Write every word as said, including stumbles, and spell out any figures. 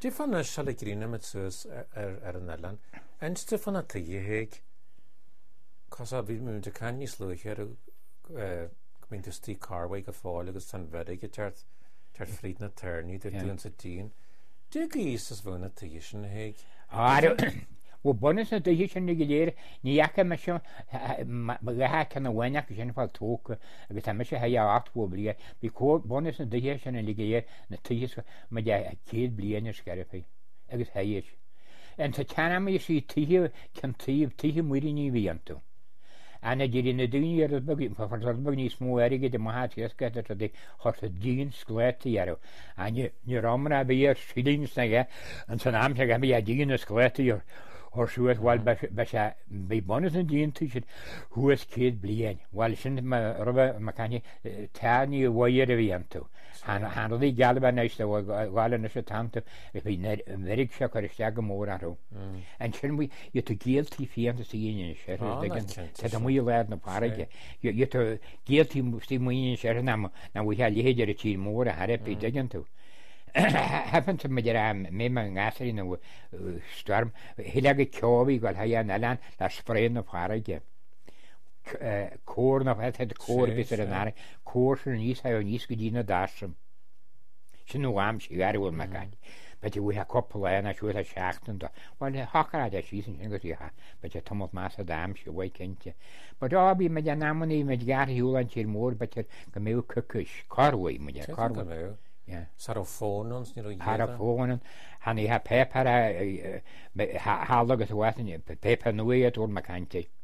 Stefan shall green met sus er er an Ellen. En Stefan at the heg cos a vi mun de can you slow here uh coming to Steve Carway go fall agus san vedig tart tart fleet na turny de doing sa teen. Do geese as one at the ishin heg. Ah, wo bonus na de ishin de geleer ni yakke me scho ma ha kan wen yak gen fal tok agus me scho ha ja acht wo blie bi ko bonus na de ishin en geleer na ties ma ja keed blie en skerpe agus ha is en te kana me si tie kan tie tie muri ni vianto ana geri na dunia de bagi fa fa bagi smo erige de mahat yeska de de hot gin sklet yaro ani ni ramra be yer shilling snage en san am ga me ja gin sklet yer or shuet wal basha be bonus en gin tishet who is kid blien wal shin ma roba makani tani wayer vianto han han de galba neiste wal en se tante if be net very shakar shag more aro and shin we you to guilty fiend to see in shit that we lad na parage you you to guilty sti muin shit na na we had yejer chi more had be digging to happened to me that me man gasri no storm hilage chobi gal haya nalan la spray na parage corn of had core bitter na core nis ha nis gidina dasam shinu am shi gari wol makan but we have couple and I should have shacked and well hakara da she's in go ya but you tomat massa dam she weekend but all be me namoni me gari ulan chir more but go me cookish carway me carway yeah sarofon ons ni sarofon han I ha paper ha look at what paper no way at all makante